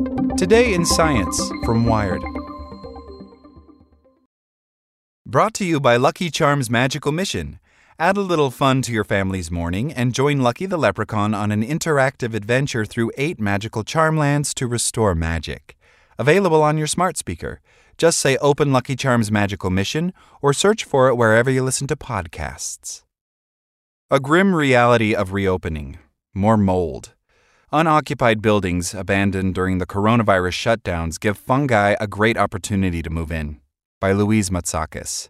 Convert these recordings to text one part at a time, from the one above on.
Today in Science from Wired. Brought to you by Lucky Charms Magical Mission. Add a little fun to your family's morning and join Lucky the Leprechaun on an interactive adventure through 8 magical charm lands to restore magic. Available on your smart speaker. Just say Open Lucky Charms Magical Mission or search for it wherever you listen to podcasts. A grim reality of reopening. More mold. Unoccupied buildings abandoned during the coronavirus shutdowns give fungi a great opportunity to move in. By Louise Matsakis.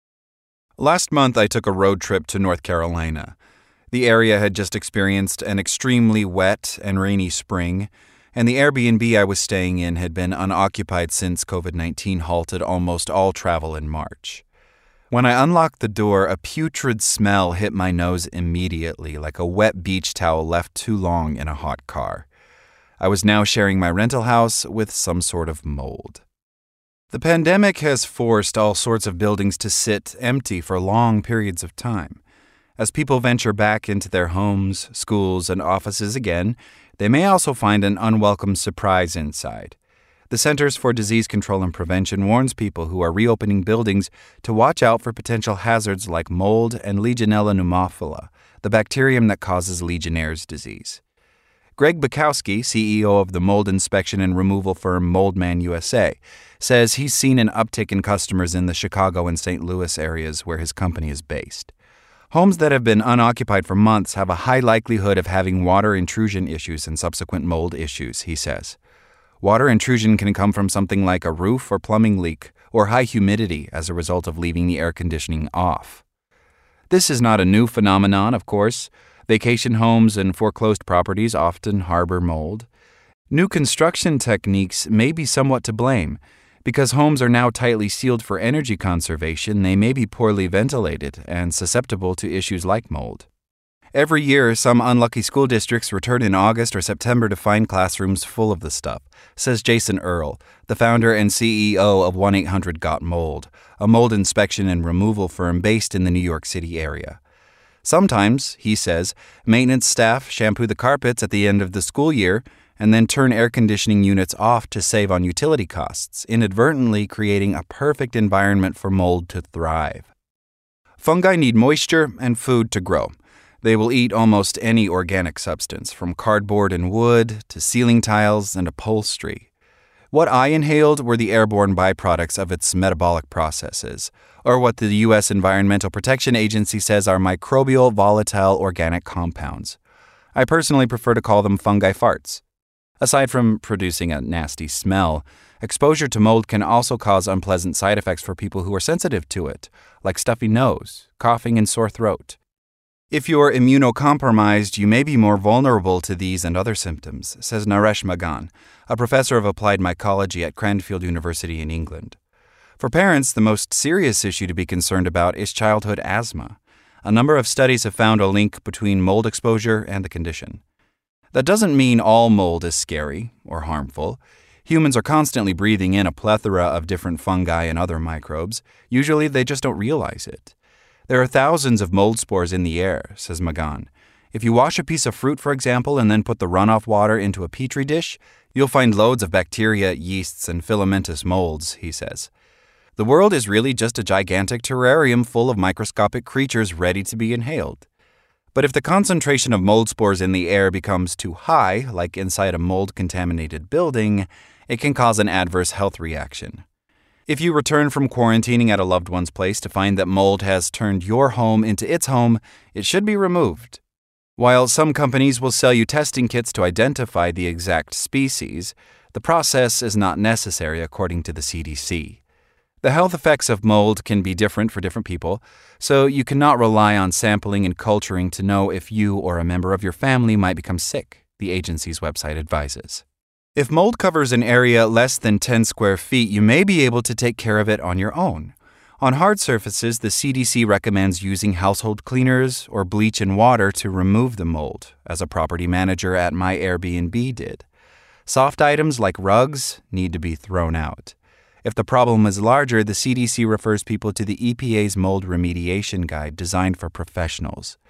Last month, I took a road trip to North Carolina. The area had just experienced an extremely wet and rainy spring, and the Airbnb I was staying in had been unoccupied since COVID-19 halted almost all travel in March. When I unlocked the door, a putrid smell hit my nose immediately, like a wet beach towel left too long in a hot car. I was now sharing my rental house with some sort of mold. The pandemic has forced all sorts of buildings to sit empty for long periods of time. As people venture back into their homes, schools, and offices again, they may also find an unwelcome surprise inside. The Centers for Disease Control and Prevention warns people who are reopening buildings to watch out for potential hazards like mold and Legionella pneumophila, the bacterium that causes Legionnaire's disease. Greg Bukowski, CEO of the mold inspection and removal firm Moldman USA, says he's seen an uptick in customers in the Chicago and St. Louis areas where his company is based. Homes that have been unoccupied for months have a high likelihood of having water intrusion issues and subsequent mold issues, he says. Water intrusion can come from something like a roof or plumbing leak or high humidity as a result of leaving the air conditioning off. This is not a new phenomenon, of course. Vacation homes and foreclosed properties often harbor mold. New construction techniques may be somewhat to blame. Because homes are now tightly sealed for energy conservation, they may be poorly ventilated and susceptible to issues like mold. Every year, some unlucky school districts return in August or September to find classrooms full of the stuff, says Jason Earle, the founder and CEO of 1-800-GOT-MOLD, a mold inspection and removal firm based in the New York City area. Sometimes, he says, maintenance staff shampoo the carpets at the end of the school year and then turn air conditioning units off to save on utility costs, inadvertently creating a perfect environment for mold to thrive. Fungi need moisture and food to grow. They will eat almost any organic substance, from cardboard and wood to ceiling tiles and upholstery. What I inhaled were the airborne byproducts of its metabolic processes, or what the U.S. Environmental Protection Agency says are microbial volatile organic compounds. I personally prefer to call them fungi farts. Aside from producing a nasty smell, exposure to mold can also cause unpleasant side effects for people who are sensitive to it, like stuffy nose, coughing, and sore throat. If you're immunocompromised, you may be more vulnerable to these and other symptoms, says Naresh Magan, a professor of applied mycology at Cranfield University in England. For parents, the most serious issue to be concerned about is childhood asthma. A number of studies have found a link between mold exposure and the condition. That doesn't mean all mold is scary or harmful. Humans are constantly breathing in a plethora of different fungi and other microbes. Usually they just don't realize it. There are thousands of mold spores in the air, says Magan. If you wash a piece of fruit, for example, and then put the runoff water into a petri dish, you'll find loads of bacteria, yeasts, and filamentous molds, he says. The world is really just a gigantic terrarium full of microscopic creatures ready to be inhaled. But if the concentration of mold spores in the air becomes too high, like inside a mold-contaminated building, it can cause an adverse health reaction. If you return from quarantining at a loved one's place to find that mold has turned your home into its home, it should be removed. While some companies will sell you testing kits to identify the exact species, the process is not necessary according to the CDC. The health effects of mold can be different for different people, so you cannot rely on sampling and culturing to know if you or a member of your family might become sick, the agency's website advises. If mold covers an area less than 10 square feet, you may be able to take care of it on your own. On hard surfaces, the CDC recommends using household cleaners or bleach and water to remove the mold, as a property manager at my Airbnb did. Soft items like rugs need to be thrown out. If the problem is larger, the CDC refers people to the EPA's Mold Remediation Guide designed for professionals.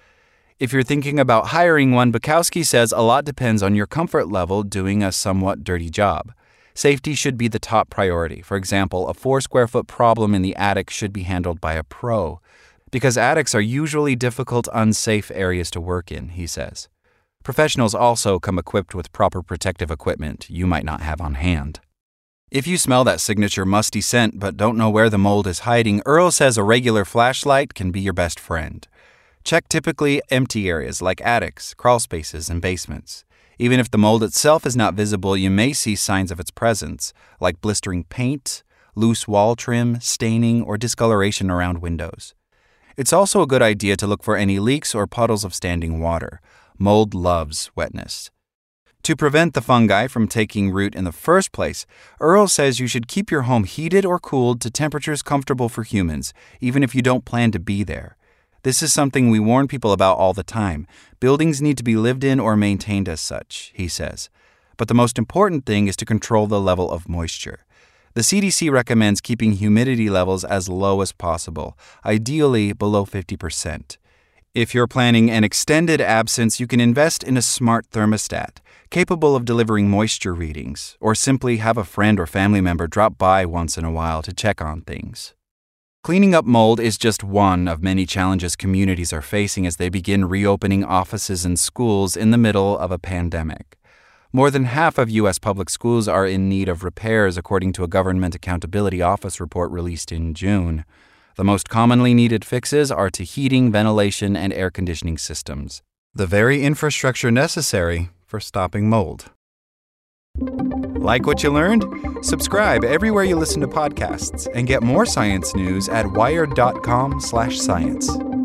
If you're thinking about hiring one, Bukowski says a lot depends on your comfort level doing a somewhat dirty job. Safety should be the top priority. For example, a 4-square-foot problem in the attic should be handled by a pro, because attics are usually difficult, unsafe areas to work in, he says. Professionals also come equipped with proper protective equipment you might not have on hand. If you smell that signature musty scent but don't know where the mold is hiding, Earl says a regular flashlight can be your best friend. Check typically empty areas like attics, crawl spaces, and basements. Even if the mold itself is not visible, you may see signs of its presence, like blistering paint, loose wall trim, staining, or discoloration around windows. It's also a good idea to look for any leaks or puddles of standing water. Mold loves wetness. To prevent the fungi from taking root in the first place, Earl says you should keep your home heated or cooled to temperatures comfortable for humans, even if you don't plan to be there. This is something we warn people about all the time. Buildings need to be lived in or maintained as such, he says. But the most important thing is to control the level of moisture. The CDC recommends keeping humidity levels as low as possible, ideally below 50%. If you're planning an extended absence, you can invest in a smart thermostat, capable of delivering moisture readings, or simply have a friend or family member drop by once in a while to check on things. Cleaning up mold is just one of many challenges communities are facing as they begin reopening offices and schools in the middle of a pandemic. More than half of U.S. public schools are in need of repairs, according to a Government Accountability Office report released in June. The most commonly needed fixes are to heating, ventilation, and air conditioning systems, the very infrastructure necessary for stopping mold. Like what you learned? Subscribe everywhere you listen to podcasts and get more science news at wired.com/science.